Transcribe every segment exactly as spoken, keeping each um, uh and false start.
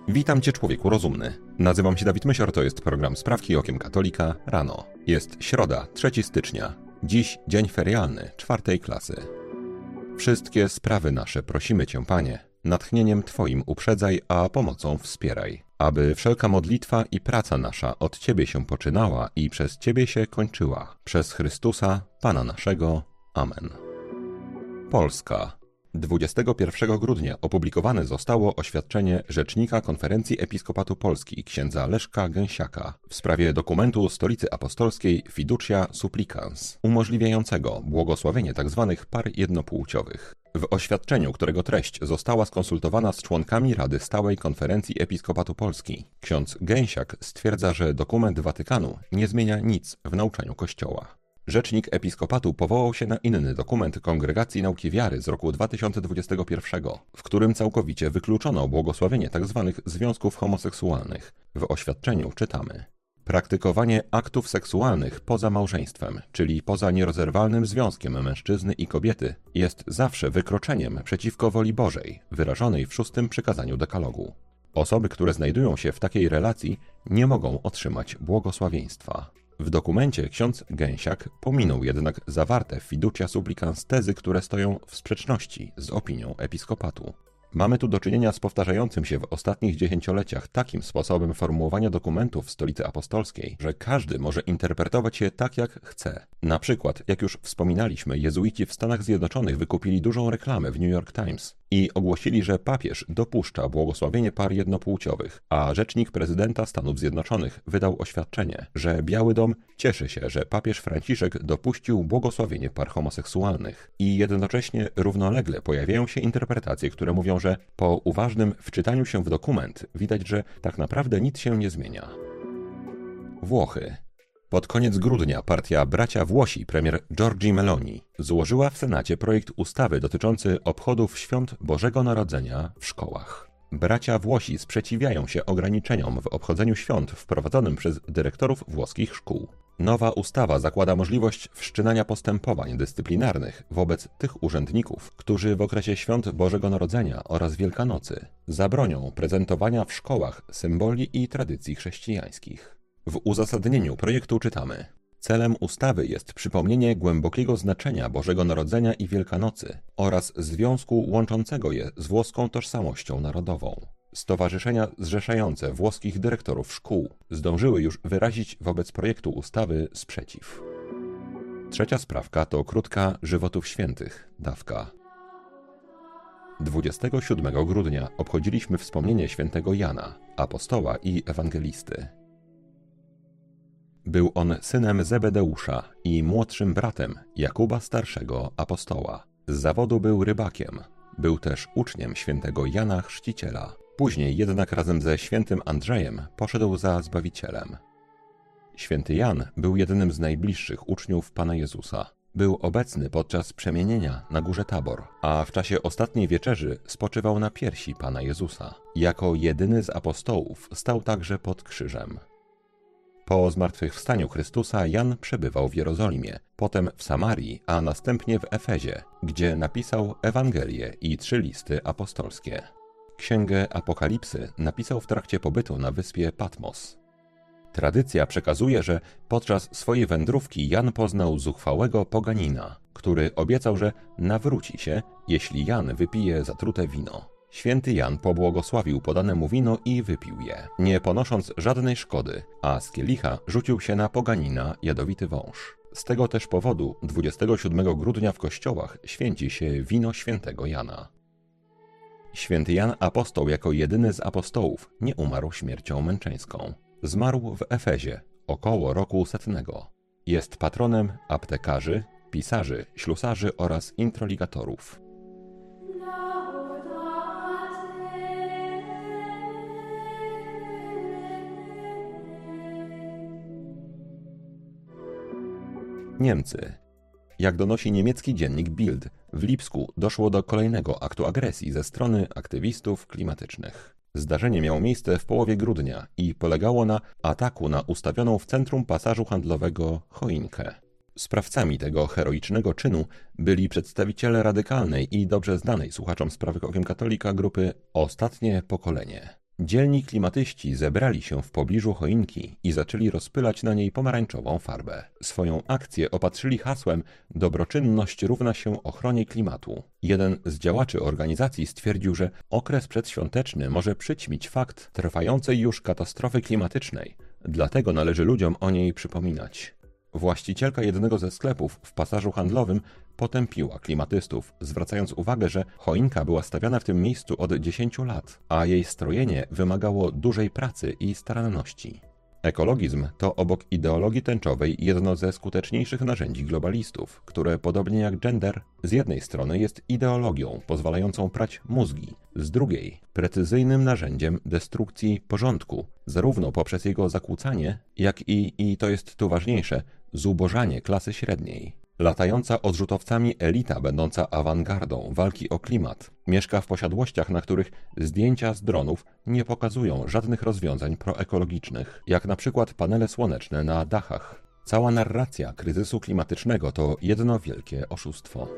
Witam Cię, człowieku rozumny. Nazywam się Dawid Mysior, to jest program Sprawki okiem katolika rano. Jest środa, trzeciego stycznia. Dziś dzień ferialny, czwartej klasy. Wszystkie sprawy nasze prosimy Cię, Panie, natchnieniem Twoim uprzedzaj, a pomocą wspieraj. Aby wszelka modlitwa i praca nasza od Ciebie się poczynała i przez Ciebie się kończyła. Przez Chrystusa, Pana naszego. Amen. Polska. dwudziestego pierwszego grudnia opublikowane zostało oświadczenie Rzecznika Konferencji Episkopatu Polski księdza Leszka Gęsiaka w sprawie dokumentu Stolicy Apostolskiej Fiducia Supplicans, umożliwiającego błogosławienie tzw. par jednopłciowych. W oświadczeniu, którego treść została skonsultowana z członkami Rady Stałej Konferencji Episkopatu Polski, ksiądz Gęsiak stwierdza, że dokument Watykanu nie zmienia nic w nauczaniu Kościoła. Rzecznik Episkopatu powołał się na inny dokument Kongregacji Nauki Wiary z roku dwa tysiące dwudziestego pierwszego, w którym całkowicie wykluczono błogosławienie tzw. związków homoseksualnych. W oświadczeniu czytamy: praktykowanie aktów seksualnych poza małżeństwem, czyli poza nierozerwalnym związkiem mężczyzny i kobiety, jest zawsze wykroczeniem przeciwko woli Bożej, wyrażonej w szóstym przykazaniu dekalogu. Osoby, które znajdują się w takiej relacji, nie mogą otrzymać błogosławieństwa. W dokumencie ksiądz Gęsiak pominął jednak zawarte w Fiducia Supplicans tezy, które stoją w sprzeczności z opinią episkopatu. Mamy tu do czynienia z powtarzającym się w ostatnich dziesięcioleciach takim sposobem formułowania dokumentów Stolicy Apostolskiej, że każdy może interpretować je tak, jak chce. Na przykład, jak już wspominaliśmy, jezuici w Stanach Zjednoczonych wykupili dużą reklamę w New York Times i ogłosili, że papież dopuszcza błogosławienie par jednopłciowych, a rzecznik prezydenta Stanów Zjednoczonych wydał oświadczenie, że Biały Dom cieszy się, że papież Franciszek dopuścił błogosławienie par homoseksualnych. I jednocześnie równolegle pojawiają się interpretacje, które mówią, że po uważnym wczytaniu się w dokument widać, że tak naprawdę nic się nie zmienia. Włochy. Pod koniec grudnia partia Bracia Włosi premier Giorgia Meloni złożyła w Senacie projekt ustawy dotyczący obchodów świąt Bożego Narodzenia w szkołach. Bracia Włosi sprzeciwiają się ograniczeniom w obchodzeniu świąt wprowadzonym przez dyrektorów włoskich szkół. Nowa ustawa zakłada możliwość wszczynania postępowań dyscyplinarnych wobec tych urzędników, którzy w okresie świąt Bożego Narodzenia oraz Wielkanocy zabronią prezentowania w szkołach symboli i tradycji chrześcijańskich. W uzasadnieniu projektu czytamy: celem ustawy jest przypomnienie głębokiego znaczenia Bożego Narodzenia i Wielkanocy oraz związku łączącego je z włoską tożsamością narodową. Stowarzyszenia zrzeszające włoskich dyrektorów szkół zdążyły już wyrazić wobec projektu ustawy sprzeciw. Trzecia sprawka to krótka żywotów świętych, dawka. dwudziestego siódmego grudnia obchodziliśmy wspomnienie świętego Jana, apostoła i ewangelisty. Był on synem Zebedeusza i młodszym bratem Jakuba starszego apostoła. Z zawodu był rybakiem. Był też uczniem świętego Jana Chrzciciela. Później jednak razem ze świętym Andrzejem poszedł za Zbawicielem. Święty Jan był jednym z najbliższych uczniów Pana Jezusa. Był obecny podczas przemienienia na górze Tabor, a w czasie ostatniej wieczerzy spoczywał na piersi Pana Jezusa. Jako jedyny z apostołów stał także pod krzyżem. Po zmartwychwstaniu Chrystusa Jan przebywał w Jerozolimie, potem w Samarii, a następnie w Efezie, gdzie napisał Ewangelię i trzy listy apostolskie. Księgę Apokalipsy napisał w trakcie pobytu na wyspie Patmos. Tradycja przekazuje, że podczas swojej wędrówki Jan poznał zuchwałego poganina, który obiecał, że nawróci się, jeśli Jan wypije zatrute wino. Święty Jan pobłogosławił podane mu wino i wypił je, nie ponosząc żadnej szkody, a z kielicha rzucił się na poganina jadowity wąż. Z tego też powodu dwudziestego siódmego grudnia w kościołach święci się wino świętego Jana. Święty Jan apostoł jako jedyny z apostołów nie umarł śmiercią męczeńską. Zmarł w Efezie około roku setnego. Jest patronem aptekarzy, pisarzy, ślusarzy oraz introligatorów. Niemcy. Jak donosi niemiecki dziennik Bild, w Lipsku doszło do kolejnego aktu agresji ze strony aktywistów klimatycznych. Zdarzenie miało miejsce w połowie grudnia i polegało na ataku na ustawioną w centrum pasażu handlowego choinkę. Sprawcami tego heroicznego czynu byli przedstawiciele radykalnej i dobrze znanej słuchaczom Sprawek Okiem Katolika grupy Ostatnie Pokolenie. Dzielni klimatyści zebrali się w pobliżu choinki i zaczęli rozpylać na niej pomarańczową farbę. Swoją akcję opatrzyli hasłem „Dobroczynność równa się ochronie klimatu”. Jeden z działaczy organizacji stwierdził, że okres przedświąteczny może przyćmić fakt trwającej już katastrofy klimatycznej, dlatego należy ludziom o niej przypominać. Właścicielka jednego ze sklepów w pasażu handlowym potępiła klimatystów, zwracając uwagę, że choinka była stawiana w tym miejscu od dziesięciu lat, a jej strojenie wymagało dużej pracy i staranności. Ekologizm to obok ideologii tęczowej jedno ze skuteczniejszych narzędzi globalistów, które podobnie jak gender z jednej strony jest ideologią pozwalającą prać mózgi, z drugiej precyzyjnym narzędziem destrukcji porządku, zarówno poprzez jego zakłócanie, jak i, i to jest tu ważniejsze, zubożanie klasy średniej. Latająca odrzutowcami elita będąca awangardą walki o klimat mieszka w posiadłościach, na których zdjęcia z dronów nie pokazują żadnych rozwiązań proekologicznych, jak na przykład panele słoneczne na dachach. Cała narracja kryzysu klimatycznego to jedno wielkie oszustwo.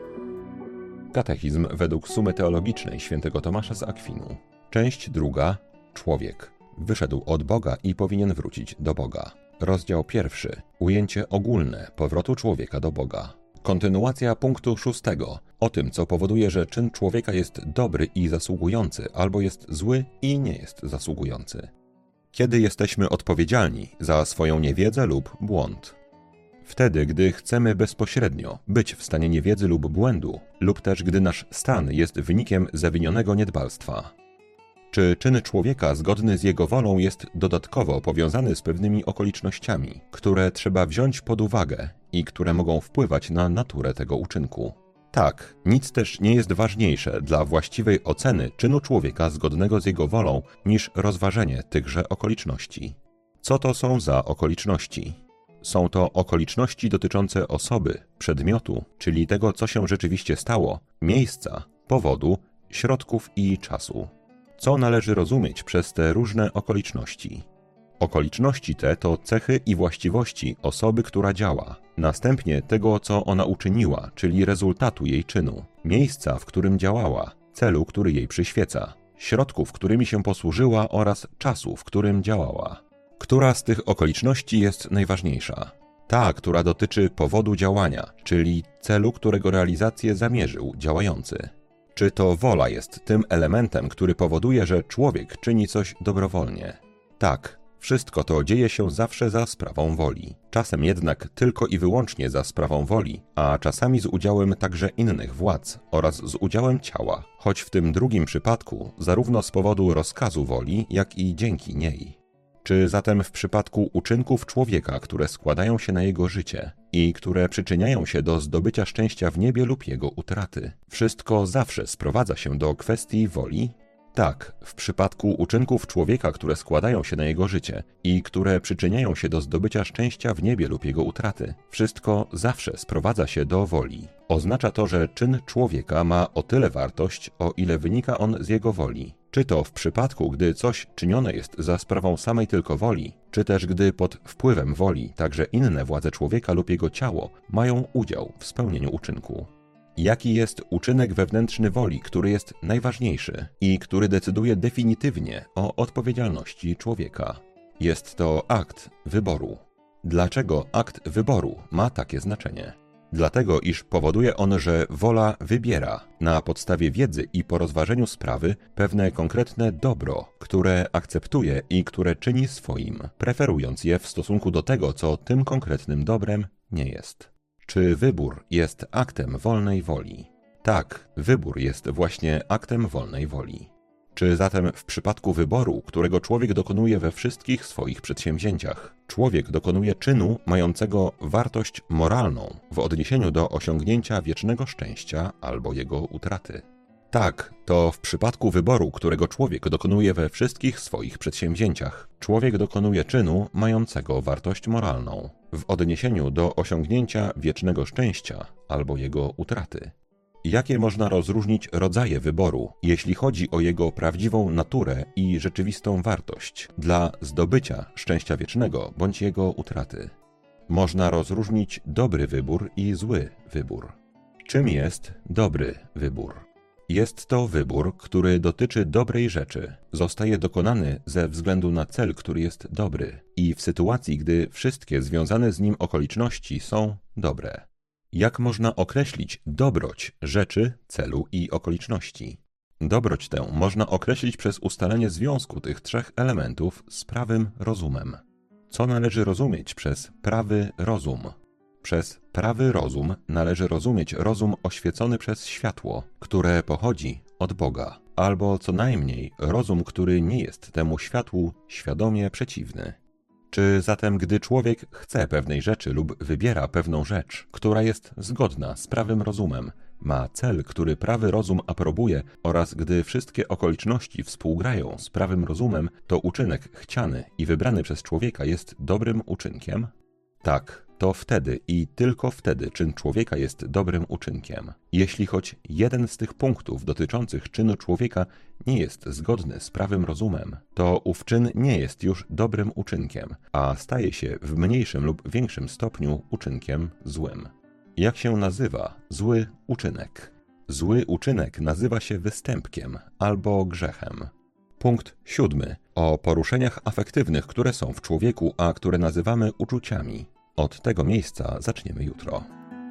Katechizm według sumy teologicznej świętego Tomasza z Akwinu. Część druga. Człowiek. Wyszedł od Boga i powinien wrócić do Boga. Rozdział pierwszy. Ujęcie ogólne powrotu człowieka do Boga. Kontynuacja punktu szóstego. O tym, co powoduje, że czyn człowieka jest dobry i zasługujący, albo jest zły i nie jest zasługujący. Kiedy jesteśmy odpowiedzialni za swoją niewiedzę lub błąd? Wtedy, gdy chcemy bezpośrednio być w stanie niewiedzy lub błędu, lub też gdy nasz stan jest wynikiem zawinionego niedbalstwa. Czy czyn człowieka zgodny z jego wolą jest dodatkowo powiązany z pewnymi okolicznościami, które trzeba wziąć pod uwagę i które mogą wpływać na naturę tego uczynku? Tak, nic też nie jest ważniejsze dla właściwej oceny czynu człowieka zgodnego z jego wolą niż rozważenie tychże okoliczności. Co to są za okoliczności? Są to okoliczności dotyczące osoby, przedmiotu, czyli tego, co się rzeczywiście stało, miejsca, powodu, środków i czasu. Co należy rozumieć przez te różne okoliczności? Okoliczności te to cechy i właściwości osoby, która działa, następnie tego, co ona uczyniła, czyli rezultatu jej czynu, miejsca, w którym działała, celu, który jej przyświeca, środków, którymi się posłużyła oraz czasu, w którym działała. Która z tych okoliczności jest najważniejsza? Ta, która dotyczy powodu działania, czyli celu, którego realizację zamierzył działający. Czy to wola jest tym elementem, który powoduje, że człowiek czyni coś dobrowolnie? Tak, wszystko to dzieje się zawsze za sprawą woli. Czasem jednak tylko i wyłącznie za sprawą woli, a czasami z udziałem także innych władz oraz z udziałem ciała, choć w tym drugim przypadku zarówno z powodu rozkazu woli, jak i dzięki niej. Czy zatem w przypadku uczynków człowieka, które składają się na jego życie i które przyczyniają się do zdobycia szczęścia w niebie lub jego utraty, wszystko zawsze sprowadza się do kwestii woli? Tak, w przypadku uczynków człowieka, które składają się na jego życie i które przyczyniają się do zdobycia szczęścia w niebie lub jego utraty, wszystko zawsze sprowadza się do woli. Oznacza to, że czyn człowieka ma o tyle wartość, o ile wynika on z jego woli. Czy to w przypadku, gdy coś czynione jest za sprawą samej tylko woli, czy też gdy pod wpływem woli także inne władze człowieka lub jego ciało mają udział w spełnieniu uczynku. Jaki jest uczynek wewnętrzny woli, który jest najważniejszy i który decyduje definitywnie o odpowiedzialności człowieka? Jest to akt wyboru. Dlaczego akt wyboru ma takie znaczenie? Dlatego, iż powoduje on, że wola wybiera na podstawie wiedzy i po rozważeniu sprawy pewne konkretne dobro, które akceptuje i które czyni swoim, preferując je w stosunku do tego, co tym konkretnym dobrem nie jest. Czy wybór jest aktem wolnej woli? Tak, wybór jest właśnie aktem wolnej woli. Czy zatem w przypadku wyboru, którego człowiek dokonuje we wszystkich swoich przedsięwzięciach, człowiek dokonuje czynu mającego wartość moralną w odniesieniu do osiągnięcia wiecznego szczęścia albo jego utraty? Tak, to w przypadku wyboru, którego człowiek dokonuje we wszystkich swoich przedsięwzięciach, człowiek dokonuje czynu mającego wartość moralną w odniesieniu do osiągnięcia wiecznego szczęścia albo jego utraty. Jakie można rozróżnić rodzaje wyboru, jeśli chodzi o jego prawdziwą naturę i rzeczywistą wartość dla zdobycia szczęścia wiecznego bądź jego utraty? Można rozróżnić dobry wybór i zły wybór. Czym jest dobry wybór? Jest to wybór, który dotyczy dobrej rzeczy. Zostaje dokonany ze względu na cel, który jest dobry i w sytuacji, gdy wszystkie związane z nim okoliczności są dobre. Jak można określić dobroć rzeczy, celu i okoliczności? Dobroć tę można określić przez ustalenie związku tych trzech elementów z prawym rozumem. Co należy rozumieć przez prawy rozum? Przez prawy rozum należy rozumieć rozum oświecony przez światło, które pochodzi od Boga, albo co najmniej rozum, który nie jest temu światłu świadomie przeciwny. Czy zatem, gdy człowiek chce pewnej rzeczy lub wybiera pewną rzecz, która jest zgodna z prawym rozumem, ma cel, który prawy rozum aprobuje oraz gdy wszystkie okoliczności współgrają z prawym rozumem, to uczynek chciany i wybrany przez człowieka jest dobrym uczynkiem? Tak, to wtedy i tylko wtedy czyn człowieka jest dobrym uczynkiem. Jeśli choć jeden z tych punktów dotyczących czynu człowieka nie jest zgodny z prawym rozumem, to ów czyn nie jest już dobrym uczynkiem, a staje się w mniejszym lub większym stopniu uczynkiem złym. Jak się nazywa zły uczynek? Zły uczynek nazywa się występkiem albo grzechem. Punkt siódmy. O poruszeniach afektywnych, które są w człowieku, a które nazywamy uczuciami. Od tego miejsca zaczniemy jutro.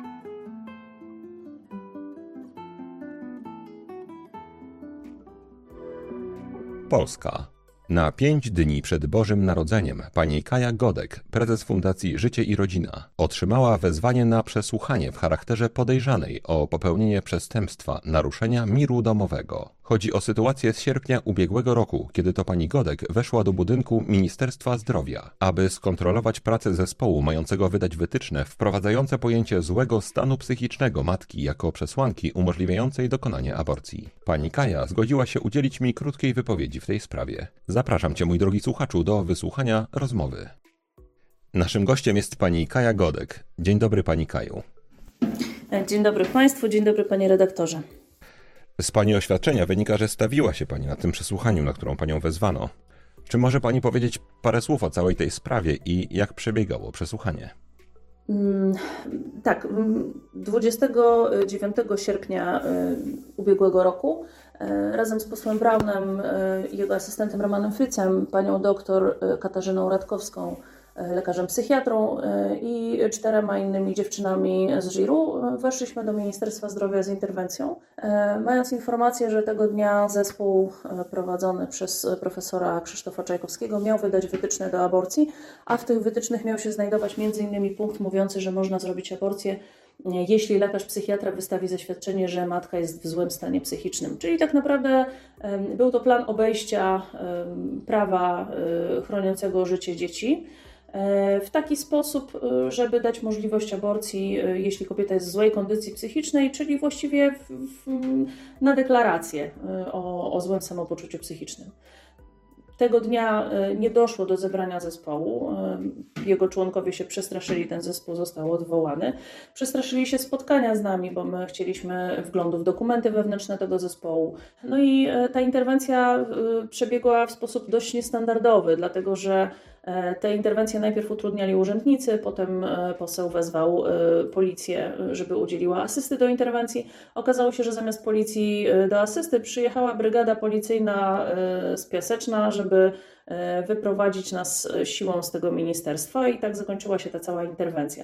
Polska. Na pięć dni przed Bożym Narodzeniem pani Kaja Godek, prezes Fundacji Życie i Rodzina, otrzymała wezwanie na przesłuchanie w charakterze podejrzanej o popełnienie przestępstwa naruszenia miru domowego. Chodzi o sytuację z sierpnia ubiegłego roku, kiedy to pani Godek weszła do budynku Ministerstwa Zdrowia, aby skontrolować pracę zespołu mającego wydać wytyczne wprowadzające pojęcie złego stanu psychicznego matki jako przesłanki umożliwiającej dokonanie aborcji. Pani Kaja zgodziła się udzielić mi krótkiej wypowiedzi w tej sprawie. Zapraszam Cię, mój drogi słuchaczu, do wysłuchania rozmowy. Naszym gościem jest pani Kaja Godek. Dzień dobry, pani Kaju. Dzień dobry Państwu, dzień dobry panie redaktorze. Z pani oświadczenia wynika, że stawiła się pani na tym przesłuchaniu, na którą panią wezwano. Czy może pani powiedzieć parę słów o całej tej sprawie i jak przebiegało przesłuchanie? Hmm, tak, dwudziestego dziewiątego sierpnia ubiegłego roku razem z posłem Braunem i jego asystentem Romanem Frycem, panią doktor Katarzyną Radkowską, lekarzem psychiatrą i czterema innymi dziewczynami z żiru weszliśmy do Ministerstwa Zdrowia z interwencją, mając informację, że tego dnia zespół prowadzony przez profesora Krzysztofa Czajkowskiego miał wydać wytyczne do aborcji, a w tych wytycznych miał się znajdować między innymi punkt mówiący, że można zrobić aborcję, jeśli lekarz psychiatra wystawi zaświadczenie, że matka jest w złym stanie psychicznym. Czyli tak naprawdę był to plan obejścia prawa chroniącego życie dzieci w taki sposób, żeby dać możliwość aborcji, jeśli kobieta jest w złej kondycji psychicznej, czyli właściwie w, w, na deklarację o, o złym samopoczuciu psychicznym. Tego dnia nie doszło do zebrania zespołu. Jego członkowie się przestraszyli, ten zespół został odwołany. Przestraszyli się spotkania z nami, bo my chcieliśmy wglądu w dokumenty wewnętrzne tego zespołu. No i ta interwencja przebiegła w sposób dość niestandardowy, dlatego że te interwencje najpierw utrudniali urzędnicy, potem poseł wezwał policję, żeby udzieliła asysty do interwencji. Okazało się, że zamiast policji do asysty przyjechała brygada policyjna z Piaseczna, żeby wyprowadzić nas siłą z tego ministerstwa i tak zakończyła się ta cała interwencja.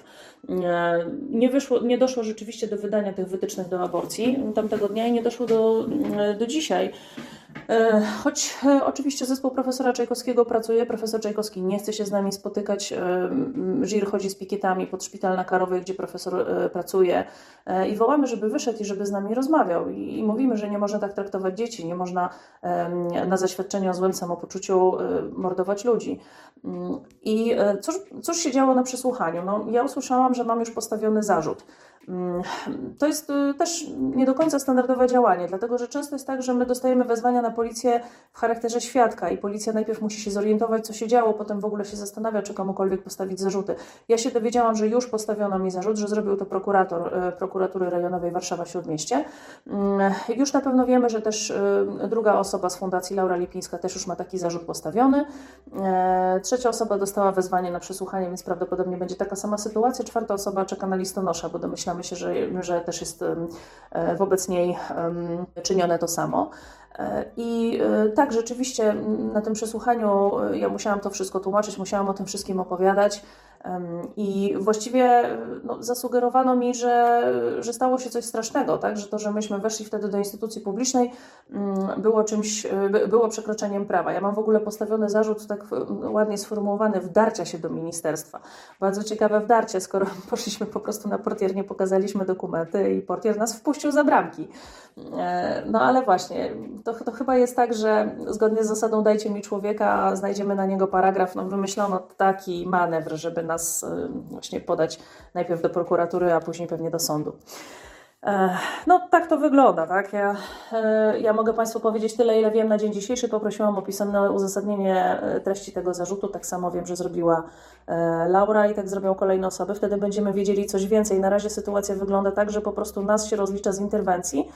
Nie, wyszło, nie doszło rzeczywiście do wydania tych wytycznych do aborcji tamtego dnia i nie doszło do, do dzisiaj. Choć oczywiście zespół profesora Czajkowskiego pracuje, profesor Czajkowski nie chce się z nami spotykać, żir chodzi z pikietami pod szpital na Karowej, gdzie profesor pracuje i wołamy, żeby wyszedł i żeby z nami rozmawiał i mówimy, że nie można tak traktować dzieci, nie można na zaświadczenie o złym samopoczuciu mordować ludzi. I cóż, cóż się działo na przesłuchaniu? No, ja usłyszałam, że mam już postawiony zarzut. To jest też nie do końca standardowe działanie, dlatego że często jest tak, że my dostajemy wezwania na policję w charakterze świadka i policja najpierw musi się zorientować, co się działo, potem w ogóle się zastanawia, czy komukolwiek postawić zarzuty. Ja się dowiedziałam, że już postawiono mi zarzut, że zrobił to prokurator Prokuratury Rejonowej Warszawa-Śródmieście. Już na pewno wiemy, że też druga osoba z Fundacji Laura Lipińska też już ma taki zarzut postawiony. Trzecia osoba dostała wezwanie na przesłuchanie, więc prawdopodobnie będzie taka sama sytuacja. Czwarta osoba czeka na listonosza, bo domyślam domyślamy się, że, że też jest wobec niej czynione to samo. I tak, rzeczywiście na tym przesłuchaniu ja musiałam to wszystko tłumaczyć, musiałam o tym wszystkim opowiadać i właściwie no, zasugerowano mi, że, że stało się coś strasznego, tak? Że to, że myśmy weszli wtedy do instytucji publicznej było czymś, było przekroczeniem prawa. Ja mam w ogóle postawiony zarzut tak ładnie sformułowany wdarcia się do ministerstwa. Bardzo ciekawe wdarcie, skoro poszliśmy po prostu na portier, nie pokazaliśmy dokumenty i portier nas wpuścił za bramki. No ale właśnie, to, to chyba jest tak, że zgodnie z zasadą dajcie mi człowieka, a znajdziemy na niego paragraf, no wymyślono taki manewr, żeby nas właśnie podać najpierw do prokuratury, a później pewnie do sądu. No tak to wygląda, tak? Ja, ja mogę Państwu powiedzieć tyle, ile wiem na dzień dzisiejszy. Poprosiłam o pisemne uzasadnienie treści tego zarzutu. Tak samo wiem, że zrobiła Laura i tak zrobią kolejne osoby. Wtedy będziemy wiedzieli coś więcej. Na razie sytuacja wygląda tak, że po prostu nas się rozlicza z interwencji.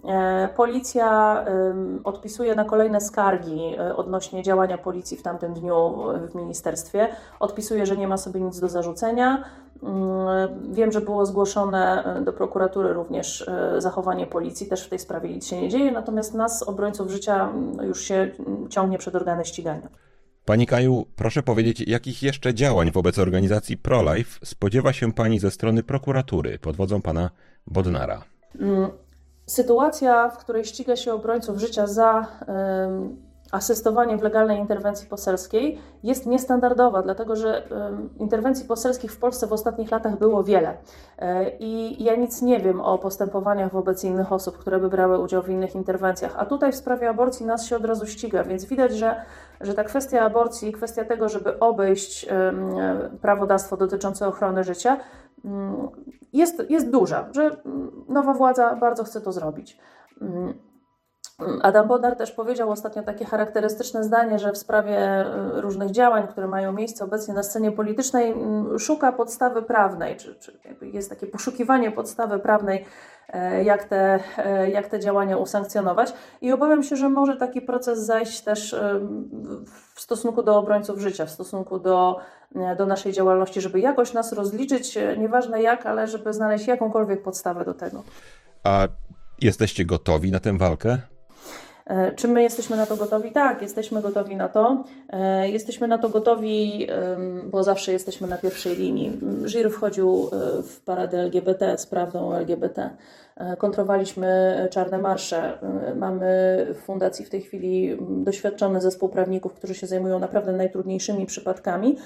Policja odpisuje na kolejne skargi odnośnie działania policji w tamtym dniu w ministerstwie. Odpisuje, że nie ma sobie nic do zarzucenia. Wiem, że było zgłoszone do prokuratury również zachowanie policji, też w tej sprawie nic się nie dzieje, natomiast nas, obrońców życia, już się ciągnie przed organy ścigania. Pani Kaju, proszę powiedzieć, jakich jeszcze działań wobec organizacji ProLife spodziewa się Pani ze strony prokuratury pod wodzą Pana Bodnara? Sytuacja, w której ściga się obrońców życia za y, asystowanie w legalnej interwencji poselskiej jest niestandardowa, dlatego że y, interwencji poselskich w Polsce w ostatnich latach było wiele. Y, I ja nic nie wiem o postępowaniach wobec innych osób, które by brały udział w innych interwencjach. A tutaj w sprawie aborcji nas się od razu ściga, więc widać, że, że ta kwestia aborcji, kwestia tego, żeby obejść y, prawodawstwo dotyczące ochrony życia, y, jest, jest duża, że nowa władza bardzo chce to zrobić. Y, Adam Bodnar też powiedział ostatnio takie charakterystyczne zdanie, że w sprawie różnych działań, które mają miejsce obecnie na scenie politycznej, szuka podstawy prawnej, czy, czy jest takie poszukiwanie podstawy prawnej, jak te, jak te działania usankcjonować. I obawiam się, że może taki proces zajść też w stosunku do obrońców życia, w stosunku do, do naszej działalności, żeby jakoś nas rozliczyć, nieważne jak, ale żeby znaleźć jakąkolwiek podstawę do tego. A jesteście gotowi na tę walkę? Czy my jesteśmy na to gotowi? Tak, jesteśmy gotowi na to. Jesteśmy na to gotowi, bo zawsze jesteśmy na pierwszej linii. Żir wchodził w paradę L G B T z prawdą o L G B T. Kontrowaliśmy czarne marsze. Mamy w fundacji w tej chwili doświadczony zespół prawników, którzy się zajmują naprawdę najtrudniejszymi przypadkami.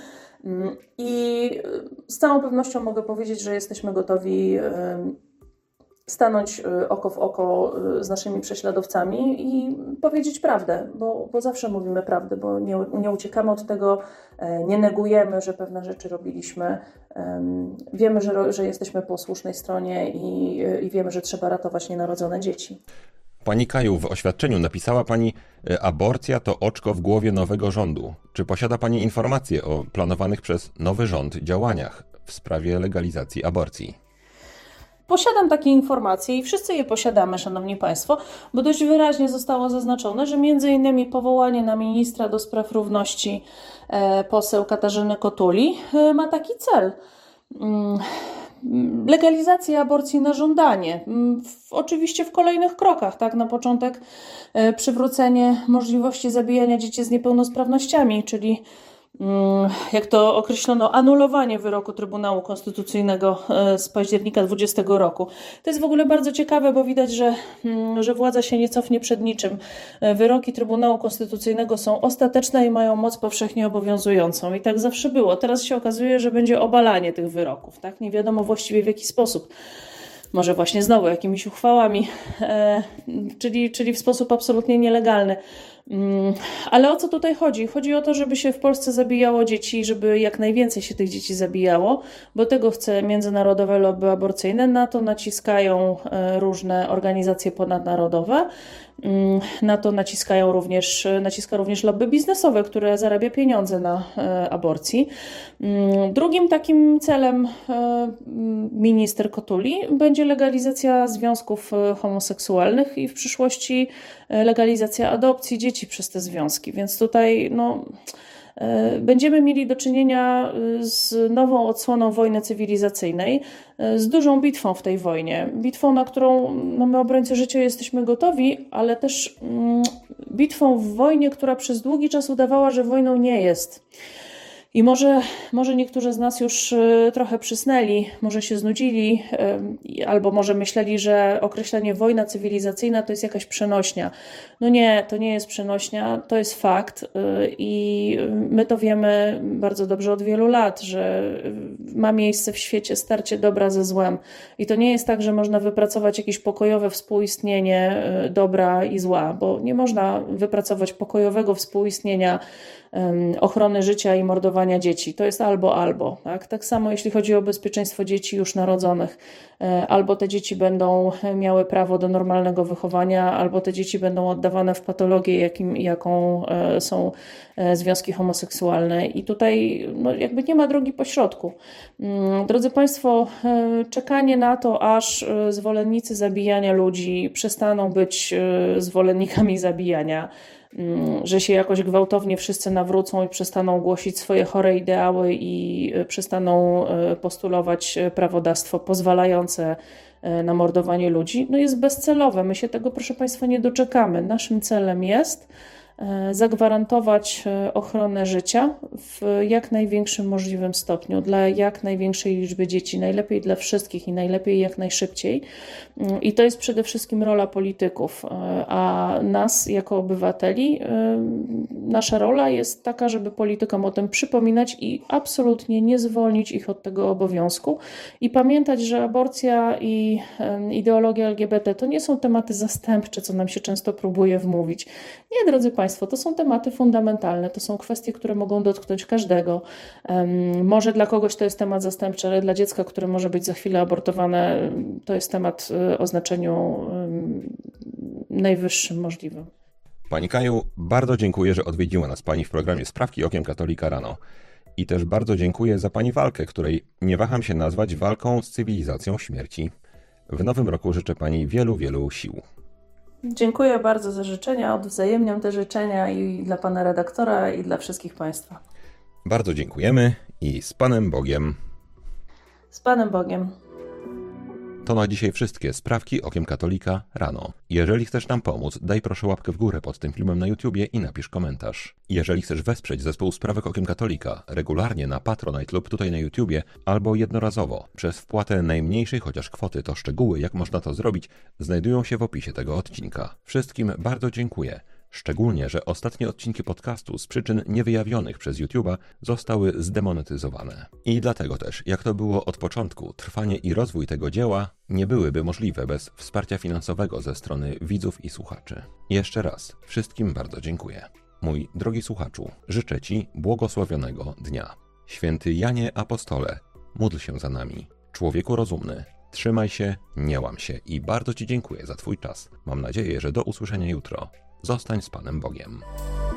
I z całą pewnością mogę powiedzieć, że jesteśmy gotowi stanąć oko w oko z naszymi prześladowcami i powiedzieć prawdę, bo, bo zawsze mówimy prawdę, bo nie, nie uciekamy od tego, nie negujemy, że pewne rzeczy robiliśmy. Wiemy, że, że jesteśmy po słusznej stronie i, i wiemy, że trzeba ratować nienarodzone dzieci. Pani Kaju, w oświadczeniu napisała Pani: aborcja to oczko w głowie nowego rządu. Czy posiada Pani informacje o planowanych przez nowy rząd działaniach w sprawie legalizacji aborcji? Posiadam takie informacje i wszyscy je posiadamy, Szanowni Państwo, bo dość wyraźnie zostało zaznaczone, że między innymi powołanie na ministra do spraw równości e, poseł Katarzyny Kotuli e, ma taki cel. Mm. Legalizacja aborcji na żądanie. W, oczywiście w kolejnych krokach, tak? Na początek e, przywrócenie możliwości zabijania dzieci z niepełnosprawnościami, czyli jak to określono, anulowanie wyroku Trybunału Konstytucyjnego z października dwudziestego roku. To jest w ogóle bardzo ciekawe, bo widać, że, że władza się nie cofnie przed niczym. Wyroki Trybunału Konstytucyjnego są ostateczne i mają moc powszechnie obowiązującą. I tak zawsze było. Teraz się okazuje, że będzie obalanie tych wyroków. Tak? Nie wiadomo właściwie w jaki sposób. Może właśnie znowu jakimiś uchwałami, e, czyli, czyli w sposób absolutnie nielegalny. Ale o co tutaj chodzi? Chodzi o to, żeby się w Polsce zabijało dzieci, żeby jak najwięcej się tych dzieci zabijało, bo tego chce międzynarodowe lobby aborcyjne. Na to naciskają różne organizacje ponadnarodowe. Na to naciskają również, naciska również lobby biznesowe, które zarabia pieniądze na aborcji. Drugim takim celem minister Kotuli będzie legalizacja związków homoseksualnych i w przyszłości legalizacja adopcji dzieci przez te związki. Więc tutaj no, będziemy mieli do czynienia z nową odsłoną wojny cywilizacyjnej, z dużą bitwą w tej wojnie. Bitwą, na którą no, my obrońcy życia jesteśmy gotowi, ale też mm, bitwą w wojnie, która przez długi czas udawała, że wojną nie jest. I może, może niektórzy z nas już trochę przysnęli, może się znudzili, albo może myśleli, że określenie wojna cywilizacyjna to jest jakaś przenośnia. No nie, to nie jest przenośnia, to jest fakt i my to wiemy bardzo dobrze od wielu lat, że ma miejsce w świecie starcie dobra ze złem. I to nie jest tak, że można wypracować jakieś pokojowe współistnienie dobra i zła, bo nie można wypracować pokojowego współistnienia ochrony życia i mordowania dzieci. To jest albo, albo. Tak? Tak samo jeśli chodzi o bezpieczeństwo dzieci już narodzonych. Albo te dzieci będą miały prawo do normalnego wychowania, albo te dzieci będą oddawane w patologię, jakim, jaką są związki homoseksualne. I tutaj no, jakby nie ma drogi pośrodku. Drodzy Państwo, czekanie na to, aż zwolennicy zabijania ludzi przestaną być zwolennikami zabijania, że się jakoś gwałtownie wszyscy nawrócą i przestaną głosić swoje chore ideały i przestaną postulować prawodawstwo pozwalające na mordowanie ludzi, no jest bezcelowe. My się tego, proszę Państwa, nie doczekamy. Naszym celem jest zagwarantować ochronę życia w jak największym możliwym stopniu dla jak największej liczby dzieci, najlepiej dla wszystkich i najlepiej jak najszybciej. I to jest przede wszystkim rola polityków, a nas jako obywateli, nasza rola jest taka, żeby politykom o tym przypominać i absolutnie nie zwolnić ich od tego obowiązku i pamiętać, że aborcja i ideologia L G B T to nie są tematy zastępcze, co nam się często próbuje wmówić. Nie, drodzy Państwo, to są tematy fundamentalne, to są kwestie, które mogą dotknąć każdego. Może dla kogoś to jest temat zastępczy, ale dla dziecka, które może być za chwilę abortowane, to jest temat o znaczeniu najwyższym możliwym. Pani Kaju, bardzo dziękuję, że odwiedziła nas Pani w programie Sprawki Okiem Katolika rano. I też bardzo dziękuję za Pani walkę, której nie waham się nazwać walką z cywilizacją śmierci. W nowym roku życzę Pani wielu, wielu sił. Dziękuję bardzo za życzenia, odwzajemniam te życzenia i dla Pana redaktora, i dla wszystkich Państwa. Bardzo dziękujemy i z Panem Bogiem. Z Panem Bogiem. To na dzisiaj wszystkie Sprawki Okiem Katolika rano. Jeżeli chcesz nam pomóc, daj proszę łapkę w górę pod tym filmem na YouTubie i napisz komentarz. Jeżeli chcesz wesprzeć zespół Sprawek Okiem Katolika regularnie na Patronite lub tutaj na YouTubie, albo jednorazowo przez wpłatę najmniejszej chociaż kwoty, to szczegóły, jak można to zrobić, znajdują się w opisie tego odcinka. Wszystkim bardzo dziękuję. Szczególnie, że ostatnie odcinki podcastu z przyczyn niewyjawionych przez YouTube'a zostały zdemonetyzowane. I dlatego też, jak to było od początku, trwanie i rozwój tego dzieła nie byłyby możliwe bez wsparcia finansowego ze strony widzów i słuchaczy. Jeszcze raz wszystkim bardzo dziękuję. Mój drogi słuchaczu, życzę Ci błogosławionego dnia. Święty Janie Apostole, módl się za nami. Człowieku rozumny, trzymaj się, nie łam się i bardzo Ci dziękuję za Twój czas. Mam nadzieję, że do usłyszenia jutro. Zostań z Panem Bogiem.